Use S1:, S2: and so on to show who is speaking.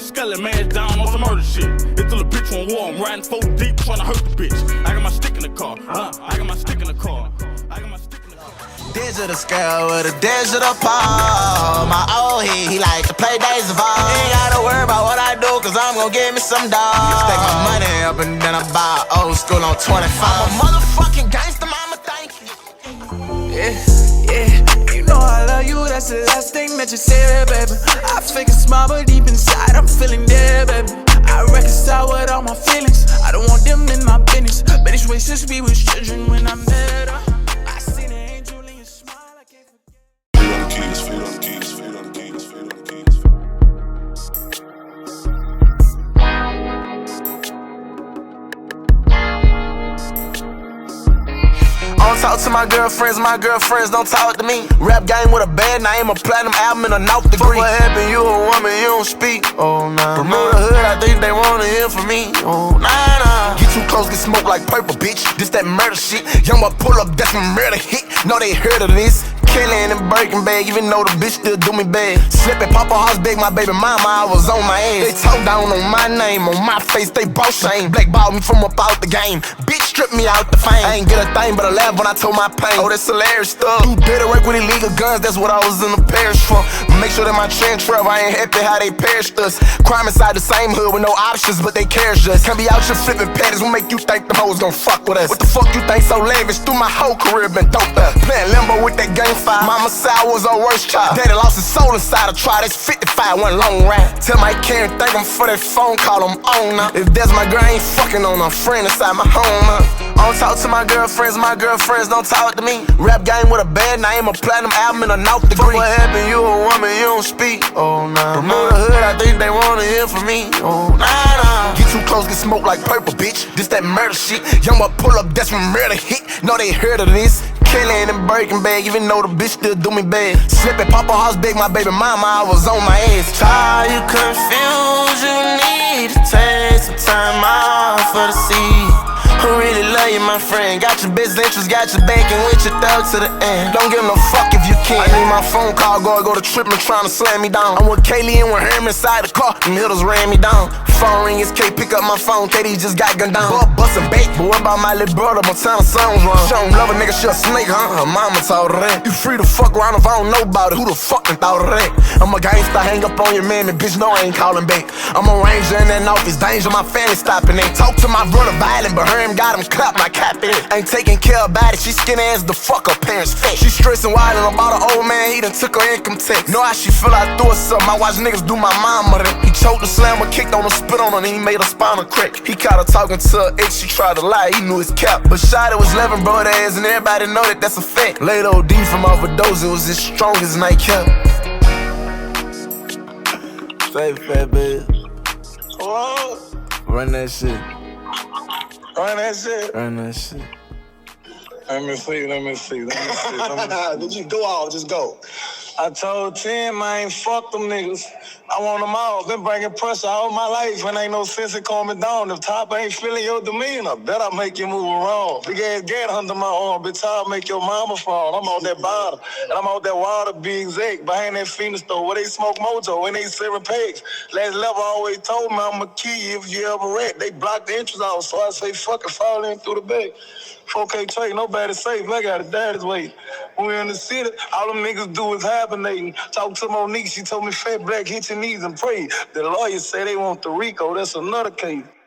S1: skeleton man down on some murder shit. It's till a bitch on war, I'm riding 4 deep trying to hurt the bitch. I got my stick in the car, I got my stick in the car. I got my stick in the car.
S2: Digital scale with a digital paw. My old head, he like to play Days of All. Ain't gotta worry about what I do, cause I'm gon' give me some dogs. Stack my money up and then I buy old school on 25. I'm a motherfucking gangster, mama, thank you.
S3: Yeah, you know I love you, that's the last thing that you said, baby. I fake it small, but deep inside I'm feeling dead, baby. I reconcile with all my feelings, I don't want them in my business. But it's way since we was children when I met her. I seen an angel in your smile, I can't forget.
S4: Feet on the keys, feet on the keys, feet on the keys, feet on the keys.
S2: I don't talk to my girlfriends don't talk to me. Rap game with a bad name, a platinum album and a naught degree. What happened? You a woman, you don't speak. Oh nah. From the hood, I think they wanna hear from me. Oh nah. Get too close, get smoked like purple, bitch. This that murder shit. Young boy pull up, that's my murder hit. Know they heard of this. Killing and breaking bag, even though the bitch still do me bad. Slipping, Papa House big, my baby mama, I was on my ass. They talk down on my name, on my face, they both shame. Blackballed me from up out the game. Bitch stripped me out the fame. I ain't get a thing but a laugh when I told my pain. Oh, that's hilarious stuff. You better work with illegal guns, that's what I was in the parish for. Make sure that my train travel, I ain't happy how they perished us. Crime inside the same hood with no options, but they carriage us. Can't be out here flipping patties, what make you think them hoes gon' fuck with us? What the fuck you think so lavish? Through my whole career been dope up. Playing limbo with that game five. Mama said I was her worst child. Daddy lost his soul inside a try, that's 55, one long ride. Tell my Karen, thank him for that phone call, I'm on now. If that's my girl, I ain't fucking on her friend inside my home, I don't talk to my girlfriends don't talk to me. Rap game with a bad name, a platinum album and a naught degree. What happened? You a woman, you don't speak. Oh nah. From the hood, I think they wanna hear from me. Oh nah. Get too close, get smoked like purple, bitch. This that murder shit. Young boy pull up, that's my murder hit. Know they heard of this. Killing and breaking bag, even though the bitch still do me bad. Slipping, Papa House big, my baby mama, I was on my ass. Child, you confused, you need to take some time off for the seed. Who really love you, my friend? Got your best interest, got your back, and with your thug to the end. Don't give no fuck if you can. I need my phone call, go to trippin', tryna slam me down. I'm with Kaylee and with Herm inside the car, and hitters ran me down. Phone ring, it's K, pick up my phone, KD just got gunned down. Boy, bustin' bait, but what about my little brother? Montana songs wrong. She don't love a nigga, she a snake, huh? Her mama told her that. You free to fuck around if I don't know about it, who the fuck done thought of that? I'm a gangster, hang up on your man, and bitch, no, I ain't calling back. I'm a ranger in that office, danger, my family stopping it. Talk to my brother violent, but Herm got him clap my cap in it. Ain't taking care about it, she skinny as the fuck her parents fat. She stressing wildin' about an old man, he done took her income tax. Know how she feel, I threw her something, I watch niggas do my mama then. He choked the slammer, kicked on her, spit on her, and he made her spinal crack. He caught her talking to her ex, she tried to lie, he knew his cap. But Shotty was 11 brother ass, and everybody know that that's a fact. Laid OD from overdose, it was as strong as nightcap. Fat bitch.
S5: Whoa.
S2: Run that shit.
S5: Run that shit.
S2: Run that shit.
S5: Let me see.
S6: Did you go out? Just go.
S5: I told Tim I ain't fuck them niggas. I want them all. Been bringing pressure all my life and ain't no sense in calming down. If top ain't feeling your demeanor, bet I make you move around. Big ass gat under my arm, bitch, I'll make your mama fall. I'm on that bottle, and I'm on that water, big Zach, behind that Phoenix store where they smoke mojo and they serving pigs. Last level always told me I'ma kill you if you ever rat. They blocked the entrance out, so I say fuck it, fall in through the back. 4K trade, nobody safe, I got a daddy's way. When we in the city, all them niggas do is hibernating. Talk to Monique, she told me fat black, hit your knees and pray. The lawyers say they want the RICO, that's another case.